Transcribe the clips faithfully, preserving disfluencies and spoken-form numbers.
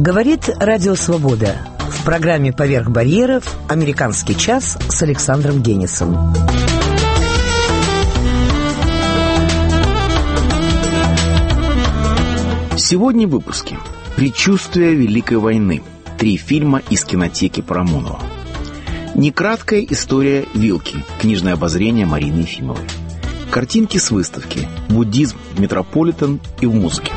Говорит Радио Свобода. В программе «Поверх барьеров» «Американский час» с Александром Генисом. Сегодня в выпуске «Предчувствие Великой войны». Три фильма из кинотеки Парамонова. Некраткая история вилки. Книжное обозрение Марины Ефимовой. Картинки с выставки. Буддизм в Метрополитен и в музыке.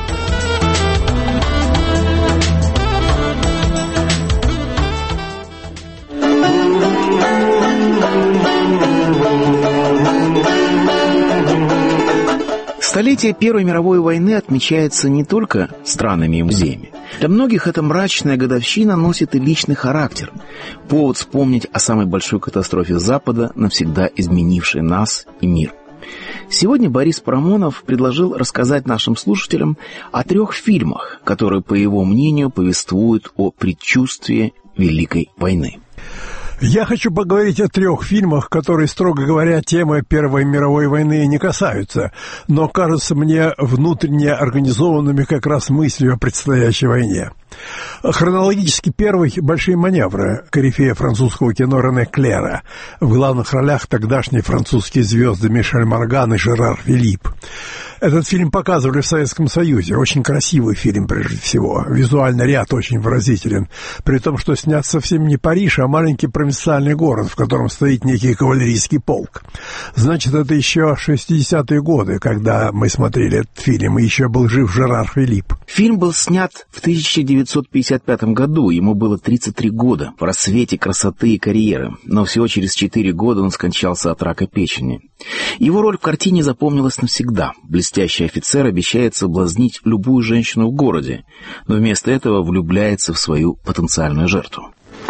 Столетие Первой мировой войны отмечается не только странами и музеями. Для многих эта мрачная годовщина носит и личный характер. Повод вспомнить о самой большой катастрофе Запада, навсегда изменившей нас и мир. Сегодня Борис Парамонов предложил рассказать нашим слушателям о трех фильмах, которые, по его мнению, повествуют о предчувствии Великой войны. Я хочу поговорить о трех фильмах, которые, строго говоря, темы Первой мировой войны не касаются, но кажутся мне внутренне организованными как раз мыслью о предстоящей войне. Хронологически первый «Большие маневры», корифея французского кино Рене Клера. В главных ролях тогдашние французские звезды Мишель Морган и Жерар Филипп. Этот фильм показывали в Советском Союзе. Очень красивый фильм, прежде всего. Визуальный ряд очень выразителен. При том, что снят совсем не Париж, а маленький провинциальный город, в котором стоит некий кавалерийский полк. Значит, это еще шестидесятые годы, когда мы смотрели этот фильм, и еще был жив Жерар Филипп. Фильм был снят в тысяча девятьсот пятьдесят пятом году. Ему было тридцать три года, в рассвете красоты и карьеры. Но всего через четыре года он скончался от рака печени. Его роль в картине запомнилась навсегда. Блестящий офицер обещает соблазнить любую женщину в городе, но вместо этого влюбляется в свою потенциальную жертву.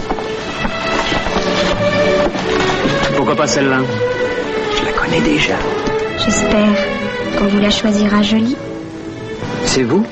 Pourquoi pas celle-là? Je la connais déjà. J'espère qu'on vous la choisira jolie. C'est vous?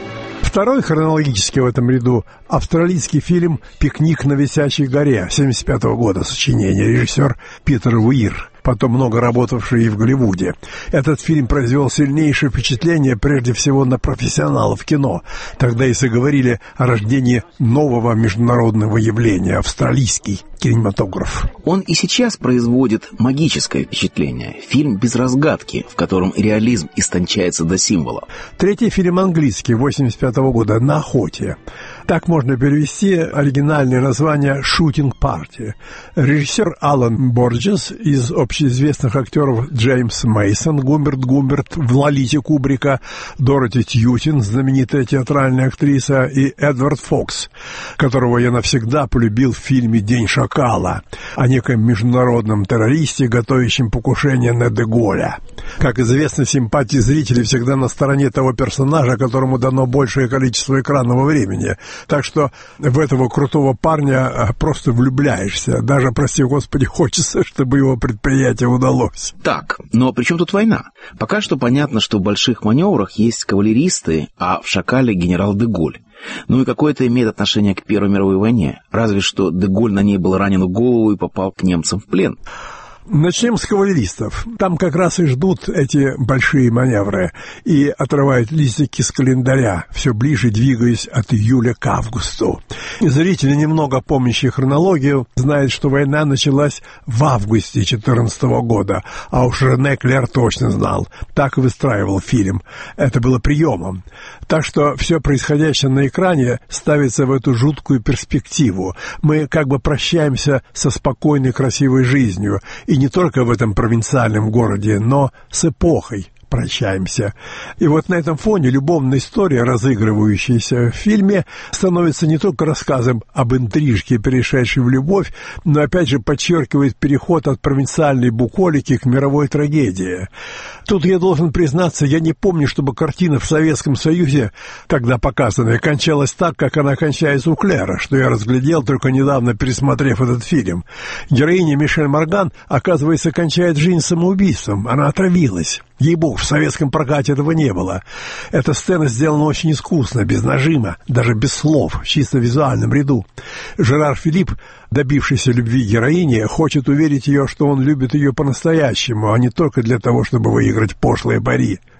Второй хронологически в этом ряду австралийский фильм «Пикник на висячей горе» семьдесят пятого года сочинения, режиссер Питер Уир, потом много работавший и в Голливуде. Этот фильм произвел сильнейшее впечатление прежде всего на профессионалов кино. Тогда и заговорили о рождении нового международного явления — австралийский кинематограф. Он и сейчас производит магическое впечатление. Фильм без разгадки, в котором реализм истончается до символа. Третий фильм английский восемьдесят пятого года «На охоте». Так можно перевести оригинальное название «Шутинг Парти». Режиссер Алан Борджес, из общеизвестных актеров Джеймс Мейсон, Гумберт Гумберт в «Лолите» Кубрика, Дороти Тьютин, знаменитая театральная актриса, и Эдвард Фокс, которого я навсегда полюбил в фильме «День шакала», о неком международном террористе, готовящем покушение на де Голля. Как известно, симпатии зрителей всегда на стороне того персонажа, которому дано большее количество экранного времени. Так что в этого крутого парня просто влюбляешься. Даже, прости господи, хочется, чтобы его предприятие удалось. Так, но при чем тут война? Пока что понятно, что в больших маневрах есть кавалеристы, а в «Шакале» генерал де Голль. Ну и какое это имеет отношение к Первой мировой войне? Разве что де Голль на ней был ранен в голову и попал к немцам в плен. Начнем с кавалеристов. Там как раз и ждут эти большие маневры и отрывают листики с календаря, все ближе двигаясь от июля к августу. Зрители, немного помнящие хронологию, знают, что война началась в августе две тысячи четырнадцатого года, а уж Рене Клер точно знал. Так и выстраивал фильм. Это было приемом. Так что все происходящее на экране ставится в эту жуткую перспективу. Мы как бы прощаемся со спокойной, красивой жизнью. И не только в этом провинциальном городе, но с эпохой прощаемся. И вот на этом фоне любовная история, разыгрывающаяся в фильме, становится не только рассказом об интрижке, перешедшей в любовь, но опять же подчеркивает переход от провинциальной буколики к мировой трагедии. Тут я должен признаться, я не помню, чтобы картина в Советском Союзе, тогда показанная, кончалась так, как она кончается у Клера, что я разглядел, только недавно пересмотрев этот фильм. Героиня Мишель Морган, оказывается, кончает жизнь самоубийством. Она отравилась. Ей-богу, в советском прокате этого не было. Эта сцена сделана очень искусно, без нажима, даже без слов, в чисто визуальном ряду. Жерар Филипп, добившийся любви героини, хочет уверить ее, что он любит ее по-настоящему, а не только для того, чтобы выиграть пошлые пари.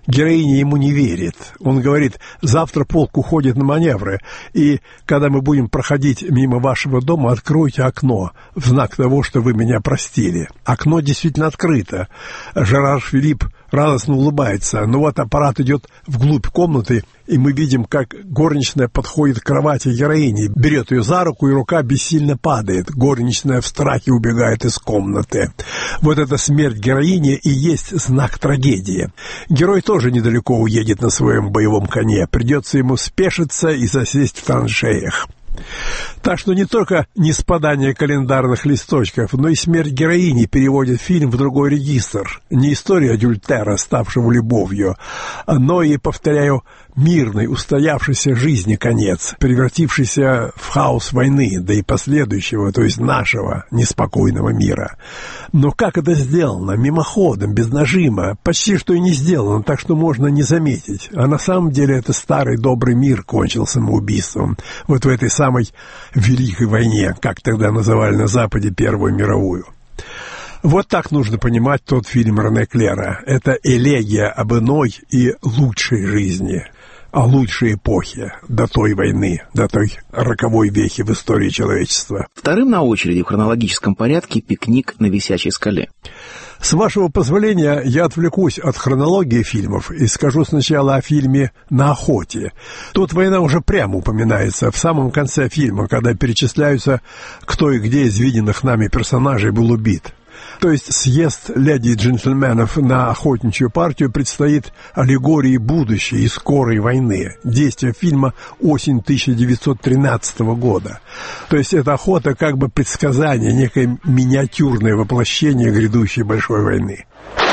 Героиня ему не верит. Он говорит: завтра полк уходит на маневры, и когда мы будем проходить мимо вашего дома, откройте окно в знак того, что вы меня простили. Окно действительно открыто. Жерар Филипп радостно улыбается, но вот аппарат идет вглубь комнаты, и мы видим, как горничная подходит к кровати героини, берет ее за руку, и рука бессильно падает. Горничная в страхе убегает из комнаты. Вот эта смерть героини и есть знак трагедии. Герой тоже недалеко уедет на своем боевом коне. Придется ему спешиться и засесть в траншеях. Так что не только ниспадание календарных листочков, но и смерть героини переводит фильм в другой регистр. Не история Адюльтера, ставшего любовью, но и, повторяю, мирной, устоявшейся жизни конец, превратившийся в хаос войны, да и последующего, то есть нашего неспокойного мира. Но как это сделано? Мимоходом, без нажима, почти что и не сделано, так что можно не заметить. А на самом деле это старый добрый мир кончил самоубийством. Вот в этой самой Великой войне, как тогда называли на Западе Первую мировую. Вот так нужно понимать тот фильм Рене Клера. Это элегия об иной и лучшей жизни, о лучшей эпохе, до той войны, до той роковой вехи в истории человечества. Вторым на очереди в хронологическом порядке «Пикник на висячей скале». С вашего позволения, я отвлекусь от хронологии фильмов и скажу сначала о фильме «На охоте». Тут война уже прямо упоминается в самом конце фильма, когда перечисляются, кто и где из виденных нами персонажей был убит. То есть съезд леди и джентльменов на охотничью партию предстоит аллегории будущей и скорой войны. Действие фильма осень тысяча девятьсот тринадцатого года. То есть эта охота как бы предсказание, некое миниатюрное воплощение грядущей большой войны.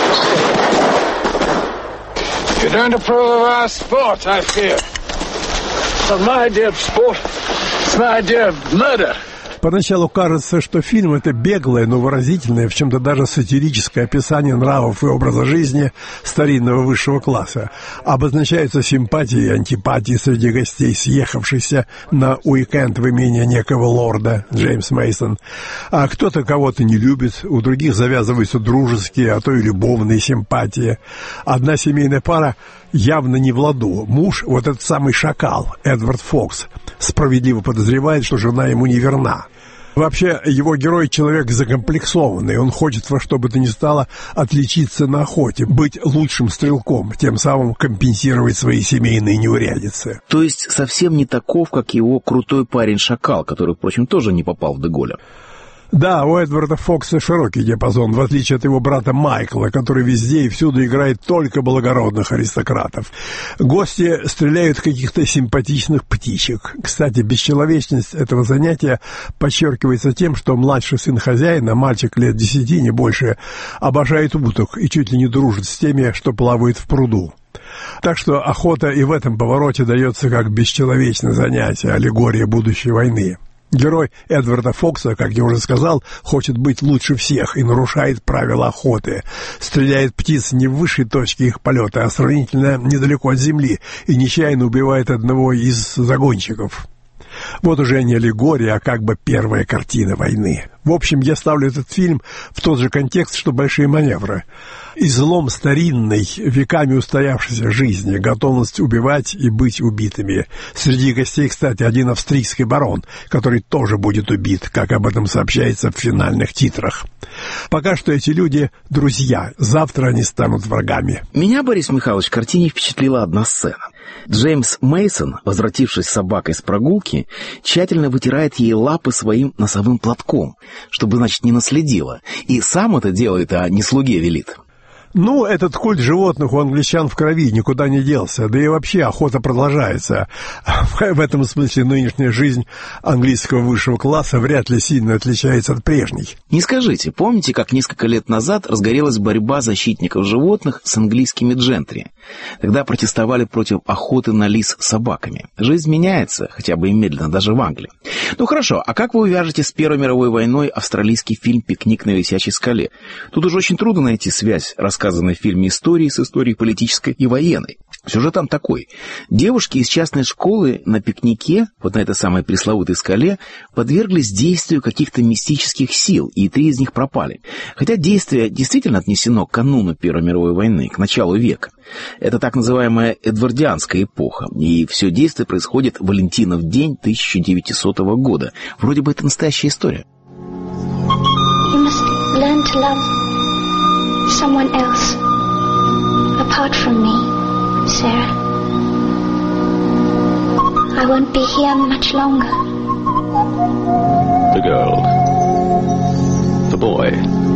You're going to prove our sport, I fear. But my idea of sport, it's my idea of murder. Поначалу кажется, что фильм — это беглое, но выразительное, в чем-то даже сатирическое описание нравов и образа жизни старинного высшего класса. Обозначаются симпатии и антипатии среди гостей, съехавшихся на уикенд в имение некого лорда Джеймс Мейсон. А кто-то кого-то не любит, у других завязываются дружеские, а то и любовные симпатии. Одна семейная пара явно не в ладу. Муж, вот этот самый шакал, Эдвард Фокс, справедливо подозревает, что жена ему не верна. Вообще, его герой — человек закомплексованный. Он хочет во что бы то ни стало отличиться на охоте, быть лучшим стрелком, тем самым компенсировать свои семейные неурядицы. То есть совсем не таков, как его крутой парень-шакал, который, впрочем, тоже не попал в Де-Голля. Да, у Эдварда Фокса широкий диапазон, в отличие от его брата Майкла, который везде и всюду играет только благородных аристократов. Гости стреляют каких-то симпатичных птичек. Кстати, бесчеловечность этого занятия подчеркивается тем, что младший сын хозяина, мальчик лет десяти, не больше, обожает уток и чуть ли не дружит с теми, что плавают в пруду. Так что охота и в этом повороте дается как бесчеловечное занятие, аллегория будущей войны. Герой Эдварда Фокса, как я уже сказал, хочет быть лучше всех и нарушает правила охоты. Стреляет птиц не в высшей точке их полета, а сравнительно недалеко от земли, и нечаянно убивает одного из загонщиков. Вот уже не аллегория, а как бы первая картина войны. В общем, я ставлю этот фильм в тот же контекст, что «Большие маневры». Излом старинной, веками устоявшейся жизни, готовность убивать и быть убитыми. Среди гостей, кстати, один австрийский барон, который тоже будет убит, как об этом сообщается в финальных титрах. Пока что эти люди — друзья, завтра они станут врагами. Меня, Борис Михайлович, в картине впечатлила одна сцена. Джеймс Мейсон, возвратившись с собакой с прогулки, тщательно вытирает ей лапы своим носовым платком, чтобы, значит, не наследила. И сам это делает, а не слуге велит. Ну, этот культ животных у англичан в крови никуда не делся, да и вообще охота продолжается. В этом смысле нынешняя жизнь английского высшего класса вряд ли сильно отличается от прежней. Не скажите, помните, как несколько лет назад разгорелась борьба защитников животных с английскими джентри? Тогда протестовали против охоты на лис с собаками. Жизнь меняется, хотя бы и медленно, даже в Англии. Ну хорошо, а как вы увяжете с Первой мировой войной австралийский фильм «Пикник на висячей скале»? Тут уже очень трудно найти связь рассказа рассказанной в фильме истории с историей политической и военной. Сюжет там такой. Девушки из частной школы на пикнике, вот на этой самой пресловутой скале, подверглись действию каких-то мистических сил, и три из них пропали. Хотя действие действительно отнесено к кануну Первой мировой войны, к началу века. Это так называемая эдвардианская эпоха, и все действие происходит в Валентинов день тысяча девятисотого года. Вроде бы это настоящая история. You must learn to love someone else apart from me, Sarah. I won't be here much longer. The girl. The boy.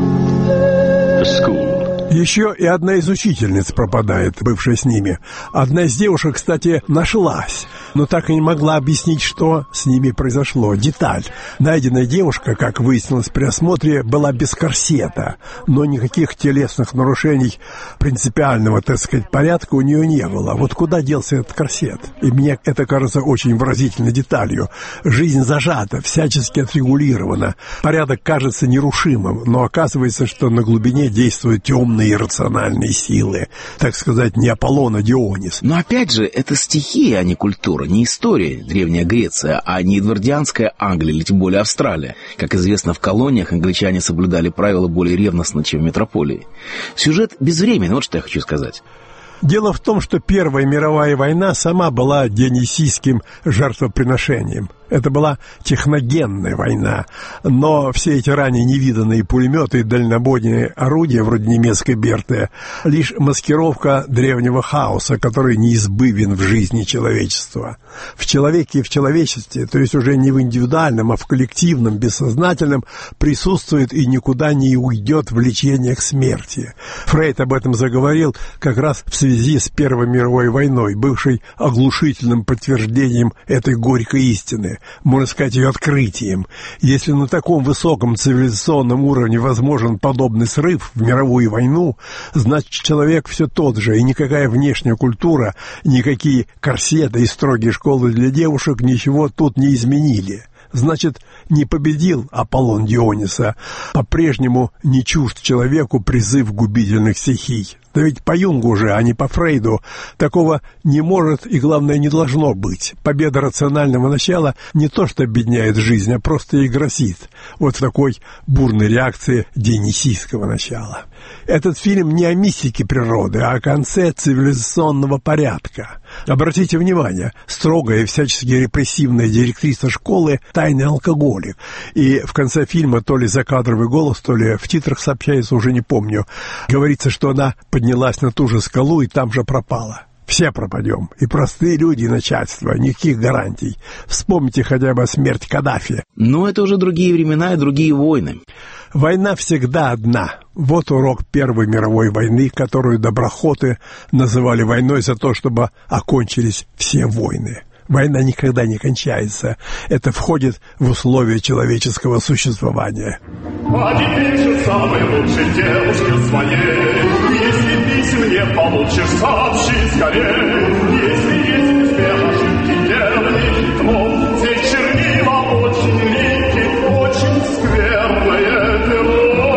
The school. Еще и одна из учительниц пропадает, бывшая с ними. Одна из девушек, кстати, нашлась, но так и не могла объяснить, что с ними произошло. Деталь. Найденная девушка, как выяснилось при осмотре, была без корсета, но никаких телесных нарушений принципиального, так сказать, порядка у нее не было. Вот куда делся этот корсет? И мне это кажется очень выразительной деталью. Жизнь зажата, всячески отрегулирована. Порядок кажется нерушимым, но оказывается, что на глубине действуют темные иррациональные силы, так сказать, не Аполлон, а Дионис. Но опять же, это стихия, а не культура, не история Древняя Греция, а не эдвардианская Англия или тем более Австралия. Как известно, в колониях англичане соблюдали правила более ревностно, чем в метрополии. Сюжет безвременный, вот что я хочу сказать. Дело в том, что Первая мировая война сама была дионисийским жертвоприношением. Это была техногенная война, но все эти ранее невиданные пулеметы и дальнобойные орудия, вроде немецкой Берты, лишь маскировка древнего хаоса, который неизбывен в жизни человечества. В человеке и в человечестве, то есть уже не в индивидуальном, а в коллективном, бессознательном, присутствует и никуда не уйдет влечение к смерти. Фрейд об этом заговорил как раз в связи с Первой мировой войной, бывшей оглушительным подтверждением этой горькой истины. Можно сказать, ее открытием. Если на таком высоком цивилизационном уровне возможен подобный срыв в мировую войну, значит, человек все тот же, и никакая внешняя культура, никакие корсеты и строгие школы для девушек ничего тут не изменили. Значит, не победил Аполлон Диониса, по-прежнему не чужд человеку призыв губительных стихий. Да ведь по Юнгу же, а не по Фрейду, такого не может и, главное, не должно быть. Победа рационального начала не то что обедняет жизнь, а просто ей грозит. Вот в такой бурной реакции дионисийского начала. Этот фильм не о мистике природы, а о конце цивилизационного порядка. Обратите внимание, строгая и всячески репрессивная директриса школы – тайный алкоголик. И в конце фильма то ли закадровый голос, то ли в титрах сообщается, уже не помню, говорится, что она поднялась на ту же скалу и там же пропала. Все пропадем. И простые люди, и начальство. Никаких гарантий. Вспомните хотя бы смерть Каддафи. Но это уже другие времена и другие войны. Война всегда одна. Вот урок Первой мировой войны, которую доброхоты называли войной за то, чтобы окончились все войны. Война никогда не кончается. Это входит в условия человеческого существования. А теперь же самой лучшей девушке своей, если писем не получишь, сообщи скорее. Если есть успех, ошибки делай хитро. Все чернила очень липкие, очень скверное перо.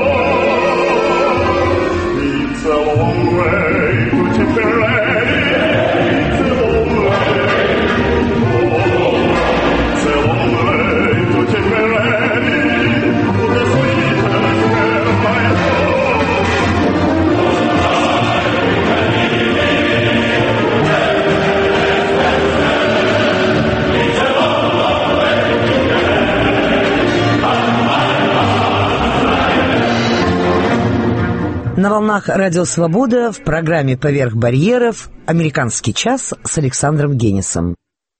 It's a long way to Tipperary. На волнах Радио Свобода в программе «Поверх барьеров» «Американский час» с Александром Генисом.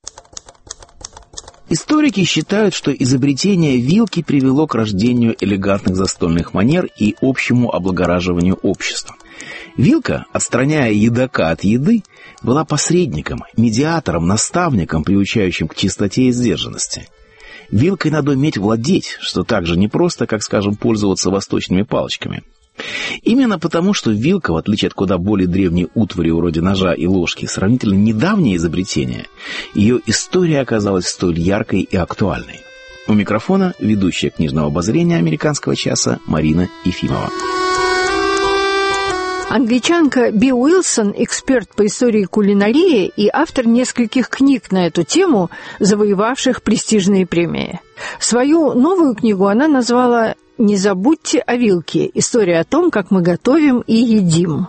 Историки считают, что изобретение вилки привело к рождению элегантных застольных манер и общему облагораживанию общества. Вилка, отстраняя едока от еды, была посредником, медиатором, наставником, приучающим к чистоте и сдержанности. Вилкой надо уметь владеть, что так же непросто, как, скажем, пользоваться восточными палочками. Именно потому, что вилка, в отличие от куда более древней утвари вроде ножа и ложки, сравнительно недавнее изобретение, ее история оказалась столь яркой и актуальной. У микрофона ведущая книжного обозрения «Американского часа» Марина Ефимова. Англичанка Би Уилсон – эксперт по истории кулинарии и автор нескольких книг на эту тему, завоевавших престижные премии. Свою новую книгу она назвала «Не забудьте о вилке. История о том, как мы готовим и едим».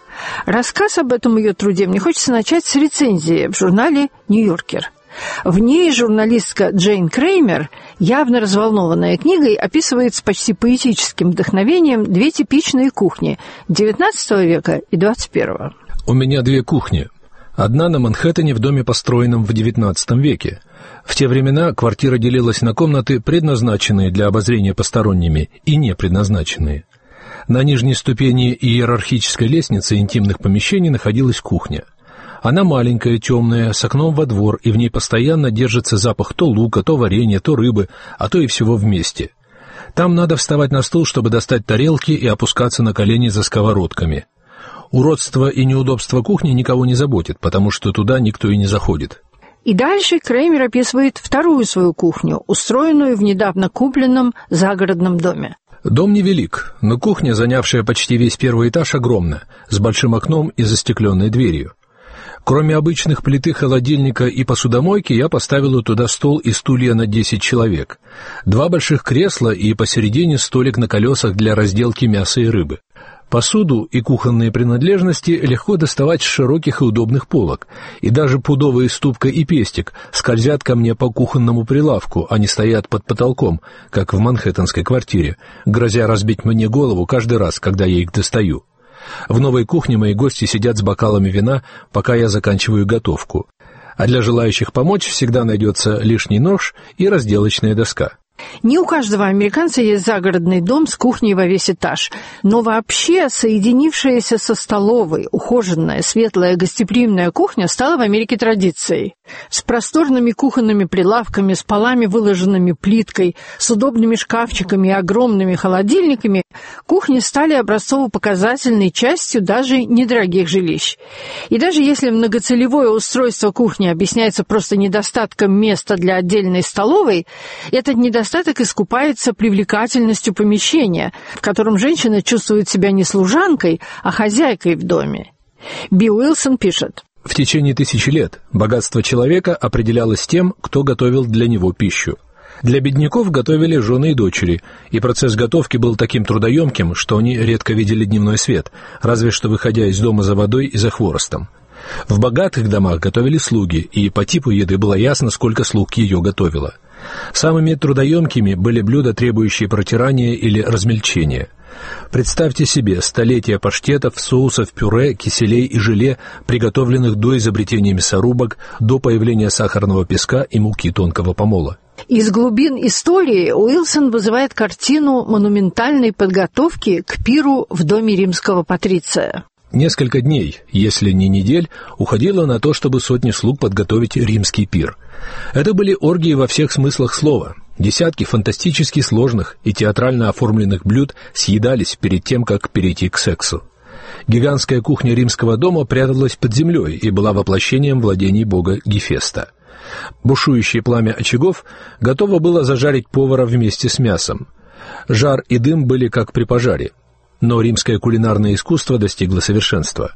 Рассказ об этом ее труде мне хочется начать с рецензии в журнале «Нью-Йоркер». В ней журналистка Джейн Креймер, явно разволнованная книгой, описывает с почти поэтическим вдохновением две типичные кухни девятнадцатого века и двадцать первого. У меня две кухни. Одна на Манхэттене в доме, построенном в девятнадцатом веке. В те времена квартира делилась на комнаты, предназначенные для обозрения посторонними, и не предназначенные. На нижней ступени иерархической лестницы интимных помещений находилась кухня. Она маленькая, темная, с окном во двор, и в ней постоянно держится запах то лука, то варенья, то рыбы, а то и всего вместе. Там надо вставать на стул, чтобы достать тарелки и опускаться на колени за сковородками. Уродство и неудобство кухни никого не заботит, потому что туда никто и не заходит. И дальше Креймер описывает вторую свою кухню, устроенную в недавно купленном загородном доме. Дом невелик, но кухня, занявшая почти весь первый этаж, огромна, с большим окном и застекленной дверью. Кроме обычных плиты, холодильника и посудомойки, я поставила туда стол и стулья на десять человек, два больших кресла и посередине столик на колесах для разделки мяса и рыбы. Посуду и кухонные принадлежности легко доставать с широких и удобных полок, и даже пудовые ступка и пестик скользят ко мне по кухонному прилавку, а не стоят под потолком, как в манхэттенской квартире, грозя разбить мне голову каждый раз, когда я их достаю. В новой кухне мои гости сидят с бокалами вина, пока я заканчиваю готовку. А для желающих помочь всегда найдется лишний нож и разделочная доска. Не у каждого американца есть загородный дом с кухней во весь этаж, но вообще соединившаяся со столовой, ухоженная, светлая, гостеприимная кухня стала в Америке традицией. С просторными кухонными прилавками, с полами, выложенными плиткой, с удобными шкафчиками и огромными холодильниками, кухни стали образцово-показательной частью даже недорогих жилищ. И даже если многоцелевое устройство кухни объясняется просто недостатком места для отдельной столовой, этот недостаток Недостаток искупается привлекательностью помещения, в котором женщина чувствует себя не служанкой, а хозяйкой в доме. Би Уилсон пишет: В течение тысячи лет богатство человека определялось тем, кто готовил для него пищу. Для бедняков готовили жены и дочери, и процесс готовки был таким трудоемким, что они редко видели дневной свет, разве что выходя из дома за водой и за хворостом. В богатых домах готовили слуги, и по типу еды было ясно, сколько слуг ее готовило. Самыми трудоемкими были блюда, требующие протирания или размельчения. Представьте себе столетия паштетов, соусов, пюре, киселей и желе, приготовленных до изобретения мясорубок, до появления сахарного песка и муки тонкого помола. Из глубин истории Уилсон вызывает картину монументальной подготовки к пиру в доме римского патриция. Несколько дней, если не недель, уходило на то, чтобы сотни слуг подготовить римский пир. Это были оргии во всех смыслах слова. Десятки фантастически сложных и театрально оформленных блюд съедались перед тем, как перейти к сексу. Гигантская кухня римского дома пряталась под землей и была воплощением владений бога Гефеста. Бушующее пламя очагов готово было зажарить повара вместе с мясом. Жар и дым были как при пожаре. Но римское кулинарное искусство достигло совершенства.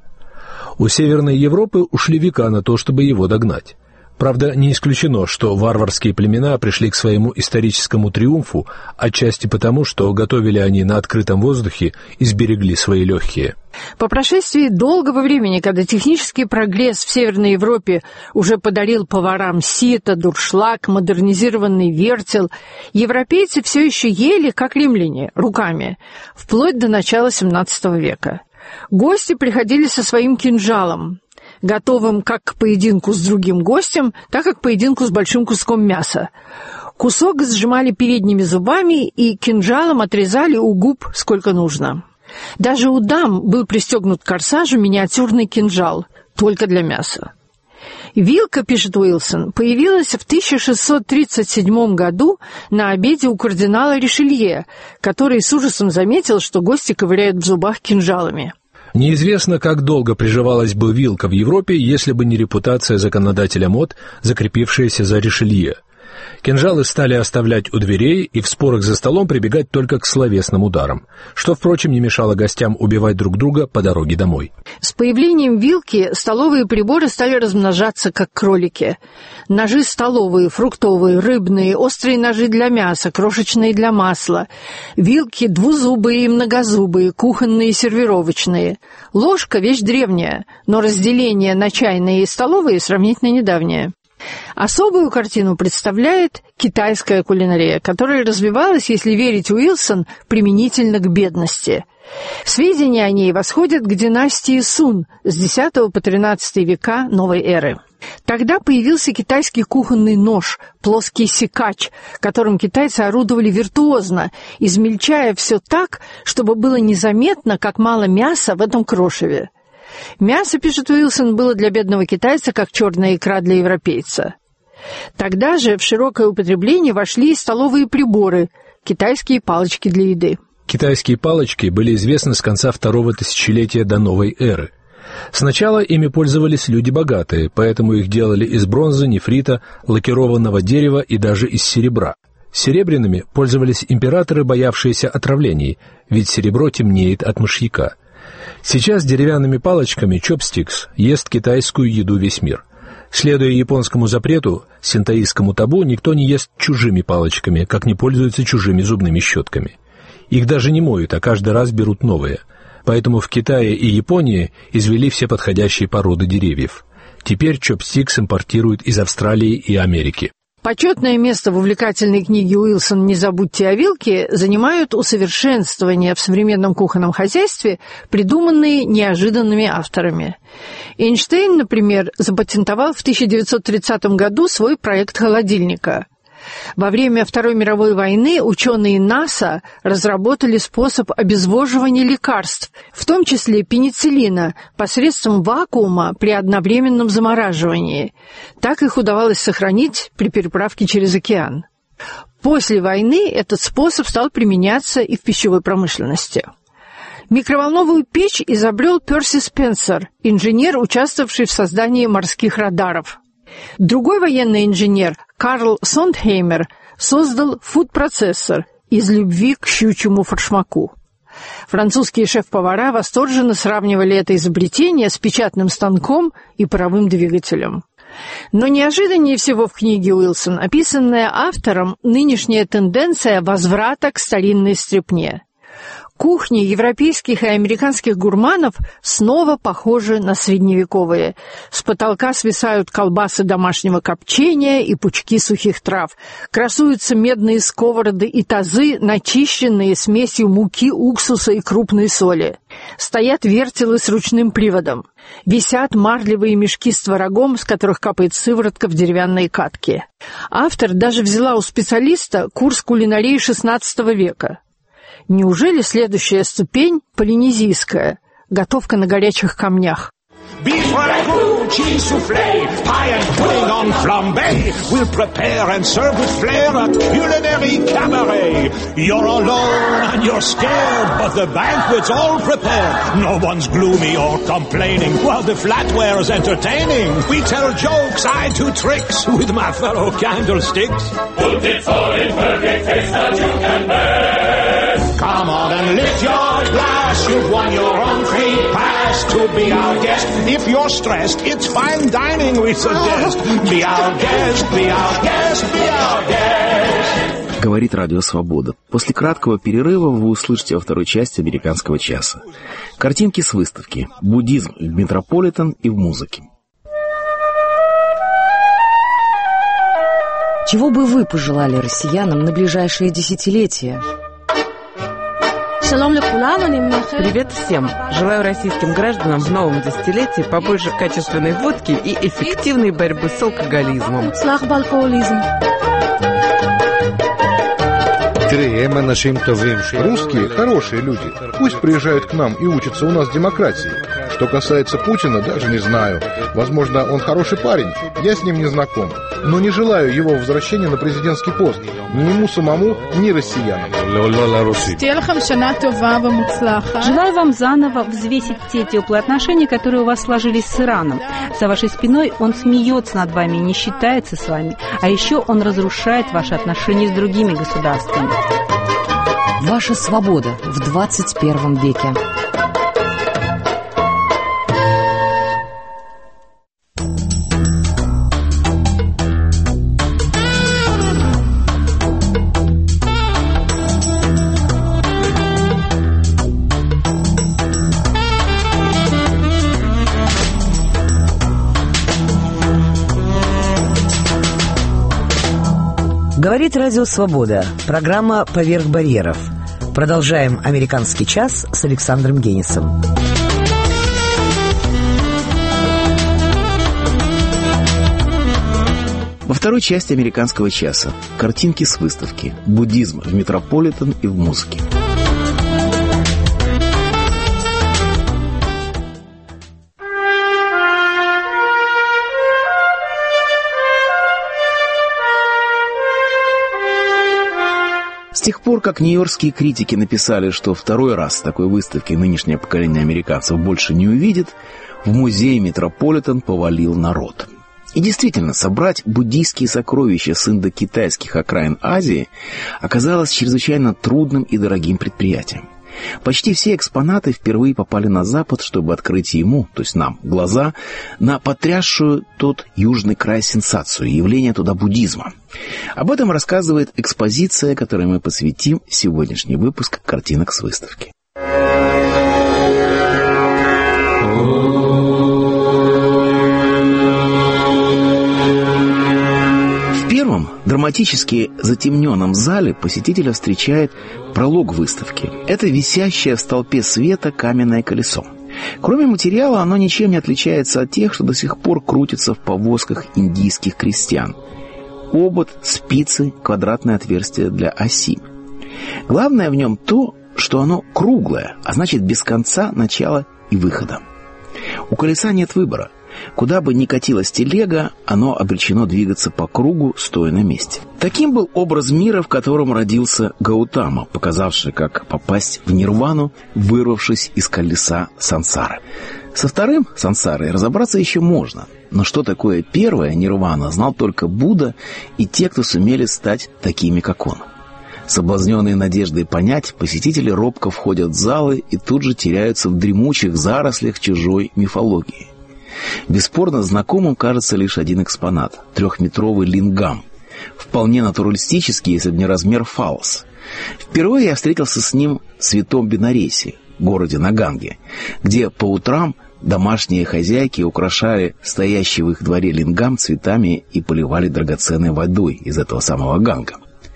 У Северной Европы ушли века на то, чтобы его догнать. Правда, не исключено, что варварские племена пришли к своему историческому триумфу, отчасти потому, что готовили они на открытом воздухе и сберегли свои легкие. По прошествии долгого времени, когда технический прогресс в Северной Европе уже подарил поварам сито, дуршлаг, модернизированный вертел, европейцы все еще ели, как римляне, руками, вплоть до начала семнадцатого века. Гости приходили со своим кинжалом, готовым как к поединку с другим гостем, так и к поединку с большим куском мяса. Кусок сжимали передними зубами и кинжалом отрезали у губ сколько нужно. Даже у дам был пристегнут к корсажу миниатюрный кинжал, только для мяса. Вилка, пишет Уилсон, появилась в тысяча шестьсот тридцать седьмом году на обеде у кардинала Ришелье, который с ужасом заметил, что гости ковыряют в зубах кинжалами. Неизвестно, как долго приживалась бы вилка в Европе, если бы не репутация законодателя мод, закрепившаяся за Ришелье. Кинжалы стали оставлять у дверей и в спорах за столом прибегать только к словесным ударам, что, впрочем, не мешало гостям убивать друг друга по дороге домой. С появлением вилки столовые приборы стали размножаться, как кролики. Ножи столовые, фруктовые, рыбные, острые ножи для мяса, крошечные для масла, вилки двузубые и многозубые, кухонные и сервировочные. Ложка – вещь древняя, но разделение на чайные и столовые сравнительно недавнее. Особую картину представляет китайская кулинария, которая развивалась, если верить Уилсон, применительно к бедности. Сведения о ней восходят к династии Сун с десятого по тринадцатый века новой эры. Тогда появился китайский кухонный нож, плоский секач, которым китайцы орудовали виртуозно, измельчая все так, чтобы было незаметно, как мало мяса в этом крошеве. Мясо, пишет Уилсон, было для бедного китайца, как черная икра для европейца. Тогда же в широкое употребление вошли и столовые приборы, китайские палочки для еды. Китайские палочки были известны с конца второго тысячелетия до новой эры. Сначала ими пользовались люди богатые, поэтому их делали из бронзы, нефрита, лакированного дерева и даже из серебра. Серебряными пользовались императоры, боявшиеся отравлений, ведь серебро темнеет от мышьяка. Сейчас деревянными палочками чопстикс ест китайскую еду весь мир. Следуя японскому запрету, синтоистскому табу, никто не ест чужими палочками, как не пользуется чужими зубными щетками. Их даже не моют, а каждый раз берут новые. Поэтому в Китае и Японии извели все подходящие породы деревьев. Теперь чопстикс импортируют из Австралии и Америки. Почетное место в увлекательной книге Уилсон «Не забудьте о вилке» занимают усовершенствования в современном кухонном хозяйстве, придуманные неожиданными авторами. Эйнштейн, например, запатентовал в тысяча девятьсот тридцатом году свой проект холодильника. Во время Второй мировой войны ученые НАСА разработали способ обезвоживания лекарств, в том числе пенициллина, посредством вакуума при одновременном замораживании. Так их удавалось сохранить при переправке через океан. После войны этот способ стал применяться и в пищевой промышленности. Микроволновую печь изобрел Перси Спенсер, инженер, участвовавший в создании морских радаров. Другой военный инженер, Карл Сондхеймер, создал фуд-процессор из любви к щучьему форшмаку. Французские шеф-повара восторженно сравнивали это изобретение с печатным станком и паровым двигателем. Но неожиданнее всего в книге Уилсон описанная автором нынешняя тенденция возврата к старинной стряпне. Кухни европейских и американских гурманов снова похожи на средневековые. С потолка свисают колбасы домашнего копчения и пучки сухих трав. Красуются медные сковороды и тазы, начищенные смесью муки, уксуса и крупной соли. Стоят вертелы с ручным приводом. Висят марлевые мешки с творогом, с которых капает сыворотка в деревянные катки. Автор даже взяла у специалиста курс кулинарии шестнадцатого века. Неужели следующая ступень полинезийская, готовка на горячих камнях? Beef ragout, cheese soufflé, pie and pudding on flambé. We'll prepare and serve with flair at culinary cabaret. You're alone and you're scared, but the banquet's all prepared. No one's gloomy or complaining while the flatware's entertaining. We tell jokes, I do tricks with my fellow candlesticks. Put it all in perfect taste that you can bear. Come on and lift your glass. You've won your own free pass to be our guest. If you're stressed, it's fine dining we suggest. Be our guest, be our guest, be our guest. Говорит Радио Свобода. После краткого перерыва вы услышите во второй части «Американского часа». Картинки с выставки «Буддизм в Метрополитен и в музыке». Чего бы вы пожелали россиянам на ближайшие десятилетия? Привет всем! Желаю российским гражданам в новом десятилетии побольше качественной водки и эффективной борьбы с алкоголизмом. Русские – хорошие люди. Пусть приезжают к нам и учатся у нас демократии. Что касается Путина, даже не знаю. Возможно, он хороший парень, я с ним не знаком. Но не желаю его возвращения на президентский пост. Ни ему самому, ни россиянам. Желаю вам заново взвесить те теплые отношения, которые у вас сложились с Ираном. За вашей спиной он смеется над вами и не считается с вами. А еще он разрушает ваши отношения с другими государствами. Ваша свобода в двадцать первом веке. Говорит Радио Свобода. Программа «Поверх барьеров». Продолжаем «Американский час» с Александром Генисом. Во второй части «Американского часа» картинки с выставки «Буддизм в Метрополитен и в музыке». С тех пор, как нью-йоркские критики написали, что второй раз такой выставки нынешнее поколение американцев больше не увидит, в музей Метрополитен повалил народ. И действительно, собрать буддийские сокровища с индокитайских окраин Азии оказалось чрезвычайно трудным и дорогим предприятием. Почти все экспонаты впервые попали на Запад, чтобы открыть ему, то есть нам, глаза на потрясшую тот южный край сенсацию, явление туда буддизма. Об этом рассказывает экспозиция, которой мы посвятим сегодняшний выпуск картинок с выставки. В первом, драматически затемненном зале посетителя встречает пролог выставки. Это висящее в столпе света каменное колесо. Кроме материала, оно ничем не отличается от тех, что до сих пор крутятся в повозках индийских крестьян. Обод, спицы, квадратное отверстие для оси. Главное в нем то, что оно круглое, а значит без конца, начала и выхода. У колеса нет выбора. Куда бы ни катилась телега, оно обречено двигаться по кругу, стоя на месте. Таким был образ мира, в котором родился Гаутама, показавший, как попасть в нирвану, вырвавшись из колеса сансары. Со вторым сансарой разобраться еще можно. Но что такое первая нирвана, знал только Будда и те, кто сумели стать такими, как он. Соблазненные надеждой понять, посетители робко входят в залы и тут же теряются в дремучих зарослях чужой мифологии. Бесспорно знакомым кажется лишь один экспонат – трехметровый лингам. Вполне натуралистический, если бы не размер фаллос. Впервые я встретился с ним в Святом Бенаресе, городе на Ганге, где по утрам домашние хозяйки украшали стоящий в их дворе лингам цветами и поливали драгоценной водой из этого самого Ганга.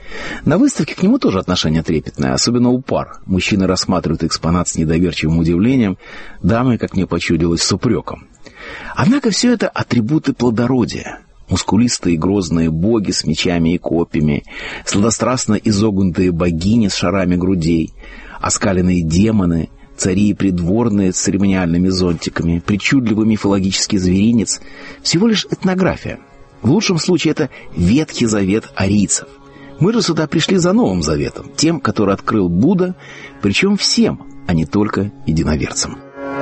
На выставке к нему тоже отношение трепетное, особенно у пар. Мужчины рассматривают экспонат с недоверчивым удивлением, дамы, как мне почудилось, с упреком. Однако все это атрибуты плодородия. Мускулистые и грозные боги с мечами и копьями, сладострастно изогнутые богини с шарами грудей, оскаленные демоны, цари и придворные с церемониальными зонтиками, причудливый мифологический зверинец — всего лишь этнография. В лучшем случае это Ветхий Завет арийцев. Мы же сюда пришли за Новым Заветом, тем, который открыл Будда, причем всем, а не только единоверцам.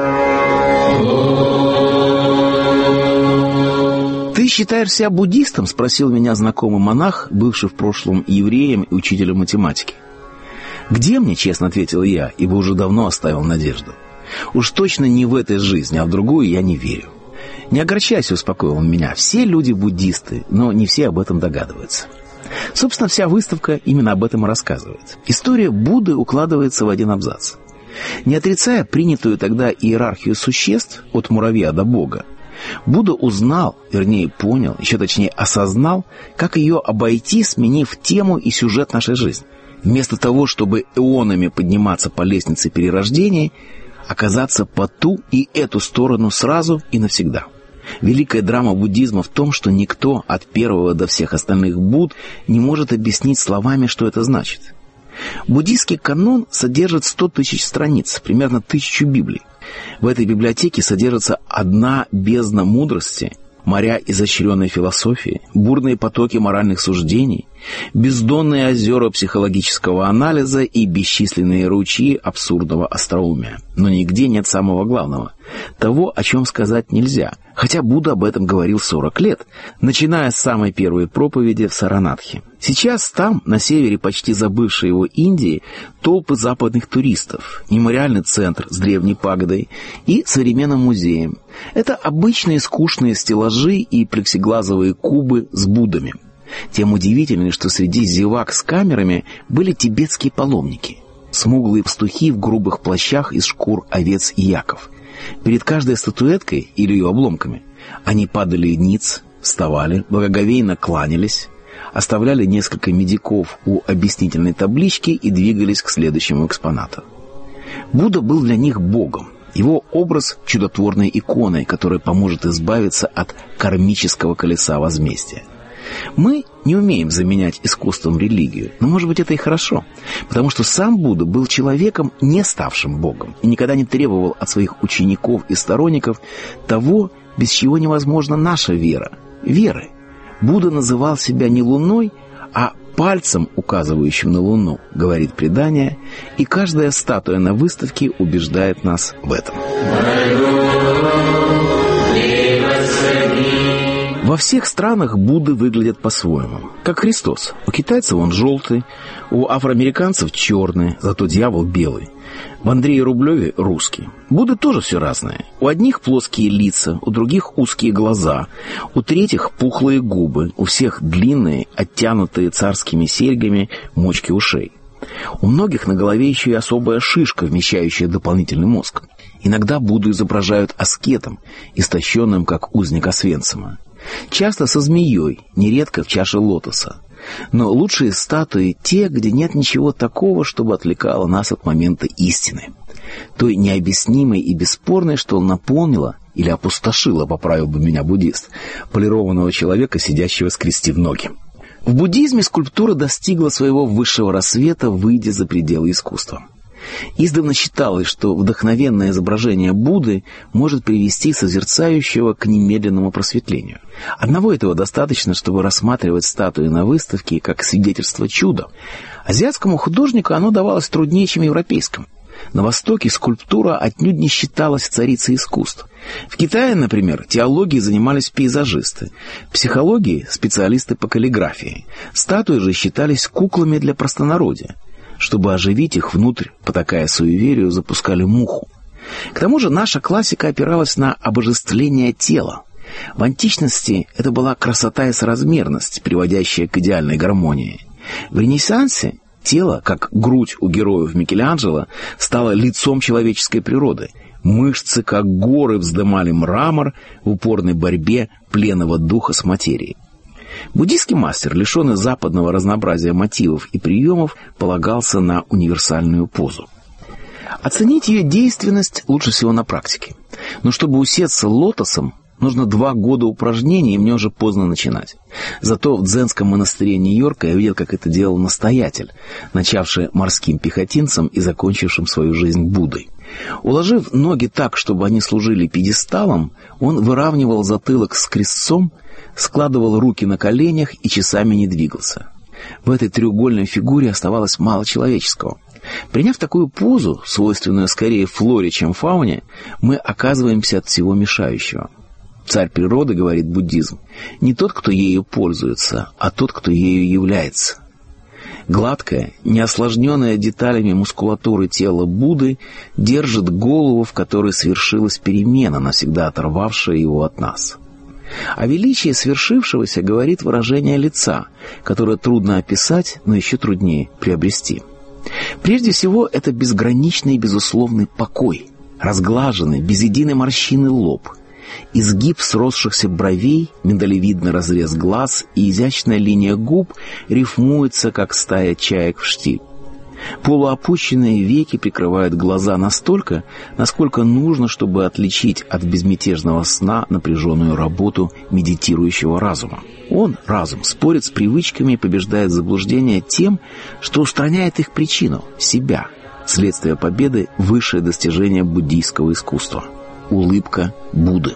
«Ты считаешь себя буддистом?» — спросил меня знакомый монах, бывший в прошлом евреем и учителем математики. «Где мне?» — честно ответил я, ибо уже давно оставил надежду. «Уж точно не в этой жизни, а в другую я не верю». «Не огорчайся», — успокоил он меня, — «все люди буддисты, но не все об этом догадываются». Собственно, вся выставка именно об этом и рассказывает. История Будды укладывается в один абзац. Не отрицая принятую тогда иерархию существ от муравья до бога, Будда узнал, вернее понял, еще точнее осознал, как ее обойти, сменив тему и сюжет нашей жизни. Вместо того, чтобы эонами подниматься по лестнице перерождения, оказаться по ту и эту сторону сразу и навсегда. Великая драма буддизма в том, что никто от первого до всех остальных Будд не может объяснить словами, что это значит. Буддийский канон содержит сто тысяч страниц, примерно тысячу Библий. В этой библиотеке содержится одна бездна мудрости, моря изощренной философии, бурные потоки моральных суждений, бездонные озера психологического анализа и бесчисленные ручьи абсурдного остроумия. Но нигде нет самого главного – того, о чем сказать нельзя, хотя Будда об этом говорил сорок лет, начиная с самой первой проповеди в Саранатхе. Сейчас там, на севере почти забывшей его Индии, толпы западных туристов, мемориальный центр с древней пагодой и современным музеем. Это обычные скучные стеллажи и плексиглазовые кубы с Буддами. Тем удивительнее, что среди зевак с камерами были тибетские паломники, смуглые пастухи в грубых плащах из шкур овец и яков. Перед каждой статуэткой или ее обломками они падали ниц, вставали, благоговейно кланялись, оставляли несколько медиков у объяснительной таблички и двигались к следующему экспонату. Будда был для них богом. Его образ – чудотворной иконой, которая поможет избавиться от кармического колеса возмездия. Мы не умеем заменять искусством религию, но, может быть, это и хорошо, потому что сам Будда был человеком, не ставшим Богом, и никогда не требовал от своих учеников и сторонников того, без чего невозможна наша вера – веры. Будда называл себя не луной, а пальцем, указывающим на луну, говорит предание, и каждая статуя на выставке убеждает нас в этом. Во всех странах Будды выглядят по-своему. Как Христос. У китайцев он желтый, у афроамериканцев черный, зато дьявол белый. В Андрее Рублеве русский. Будды тоже все разные. У одних плоские лица, у других узкие глаза, у третьих пухлые губы, у всех длинные, оттянутые царскими серьгами мочки ушей. У многих на голове еще и особая шишка, вмещающая дополнительный мозг. Иногда Будду изображают аскетом, истощенным, как узник Освенцима. Часто со змеей, нередко в чаше лотоса. Но лучшие статуи те, где нет ничего такого, чтобы отвлекало нас от момента истины. Той необъяснимой и бесспорной, что наполнила или опустошила, поправил бы меня буддист, полированного человека, сидящего скрестив ноги. В буддизме скульптура достигла своего высшего рассвета, выйдя за пределы искусства. Издавна считалось, что вдохновенное изображение Будды может привести созерцающего к немедленному просветлению. Одного этого достаточно, чтобы рассматривать статуи на выставке как свидетельство чуда. Азиатскому художнику оно давалось труднее, чем европейскому. На Востоке скульптура отнюдь не считалась царицей искусств. В Китае, например, теологией занимались пейзажисты, психологией – специалисты по каллиграфии. Статуи же считались куклами для простонародья. Чтобы оживить их внутрь, потакая суеверию, запускали муху. К тому же наша классика опиралась на обожествление тела. В античности это была красота и соразмерность, приводящая к идеальной гармонии. В Ренессансе тело, как грудь у героев Микеланджело, стало лицом человеческой природы. Мышцы, как горы, вздымали мрамор в упорной борьбе пленного духа с материей. Буддийский мастер, лишенный западного разнообразия мотивов и приемов, полагался на универсальную позу. Оценить ее действенность лучше всего на практике. Но чтобы усесться лотосом, нужно два года упражнений, и мне уже поздно начинать. Зато в дзенском монастыре Нью-Йорка я видел, как это делал настоятель, начавший морским пехотинцем и закончившим свою жизнь Буддой. Уложив ноги так, чтобы они служили пьедесталом, он выравнивал затылок с крестцом, складывал руки на коленях и часами не двигался. В этой треугольной фигуре оставалось мало человеческого. Приняв такую позу, свойственную скорее флоре, чем фауне, мы оказываемся от всего мешающего. Царь природы, говорит буддизм, не тот, кто ею пользуется, а тот, кто ею является. Гладкая, не осложненная деталями мускулатуры тела Будды держит голову, в которой свершилась перемена, навсегда оторвавшая его от нас. О величии свершившегося говорит выражение лица, которое трудно описать, но еще труднее приобрести. Прежде всего, это безграничный и безусловный покой, разглаженный, без единой морщины лоб, изгиб сросшихся бровей, миндалевидный разрез глаз и изящная линия губ рифмуются, как стая чаек в штиль. Полуопущенные веки прикрывают глаза настолько, насколько нужно, чтобы отличить от безмятежного сна напряженную работу медитирующего разума. Он, разум, спорит с привычками и побеждает заблуждение тем, что устраняет их причину – себя. Следствие победы – высшее достижение буддийского искусства. Улыбка Будды.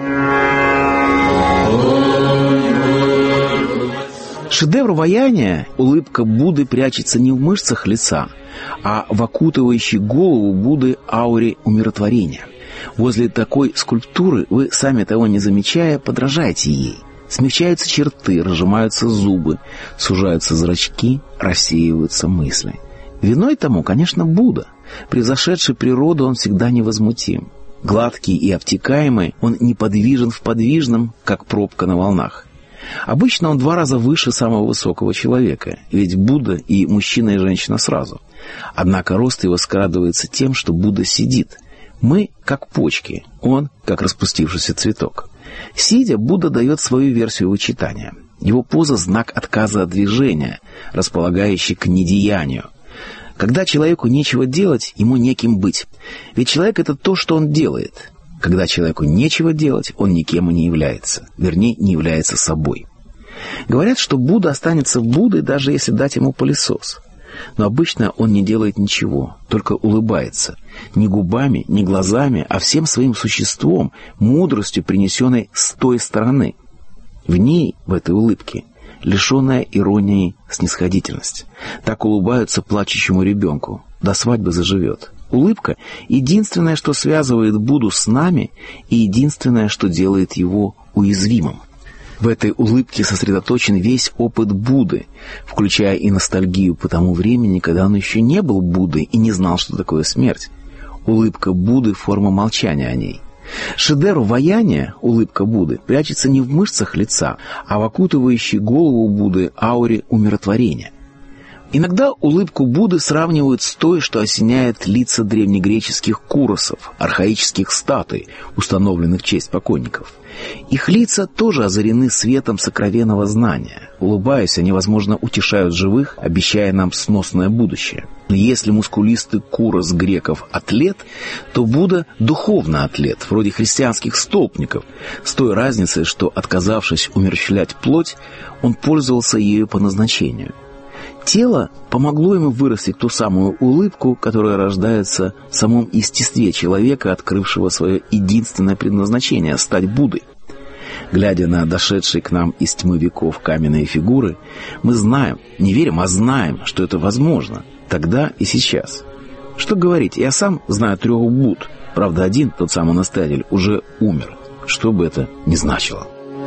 Шедевр ваяния улыбка Будды прячется не в мышцах лица, а в окутывающей голову Будды ауре умиротворения. Возле такой скульптуры вы, сами того не замечая, подражаете ей. Смягчаются черты, разжимаются зубы, сужаются зрачки, рассеиваются мысли. Виной тому, конечно, Будда. Превзошедший природу, он всегда невозмутим. Гладкий и обтекаемый, он неподвижен в подвижном, как пробка на волнах. Обычно он два раза выше самого высокого человека, ведь Будда и мужчина, и женщина сразу. Однако рост его скрадывается тем, что Будда сидит. Мы как почки, он как распустившийся цветок. Сидя, Будда дает свою версию вычитания. Его поза – знак отказа от движения, располагающий к недеянию. Когда человеку нечего делать, ему неким быть. Ведь человек – это то, что он делает. Когда человеку нечего делать, он никем и не является. Вернее, не является собой. Говорят, что Будда останется Буддой, даже если дать ему пылесос. Но обычно он не делает ничего, только улыбается. Не губами, не глазами, а всем своим существом, мудростью, принесенной с той стороны. В ней, в этой улыбке, лишенная иронии снисходительность. Так улыбаются плачущему ребенку. До свадьбы заживет. Улыбка — единственное, что связывает Будду с нами, и единственное, что делает его уязвимым. В этой улыбке сосредоточен весь опыт Будды, включая и ностальгию по тому времени, когда он еще не был Буддой и не знал, что такое смерть. Улыбка Будды — форма молчания о ней. Шедевр ваяния, улыбка Будды, прячется не в мышцах лица, а в окутывающей голову Будды ауре умиротворения. Иногда улыбку Будды сравнивают с той, что осеняет лица древнегреческих куросов, архаических статуй, установленных в честь покойников. Их лица тоже озарены светом сокровенного знания. Улыбаясь, они, возможно, утешают живых, обещая нам сносное будущее. Если мускулистый курос греков атлет, то Будда духовно атлет, вроде христианских столпников, с той разницей, что, отказавшись умерщвлять плоть, он пользовался ею по назначению. Тело помогло ему вырастить ту самую улыбку, которая рождается в самом естестве человека, открывшего свое единственное предназначение — стать Буддой. Глядя на дошедшие к нам из тьмы веков каменные фигуры, мы знаем, не верим, а знаем, что это возможно, тогда и сейчас. Что говорить, я сам знаю трех Будд, правда один, тот самый настоятель, уже умер, что бы это ни значило.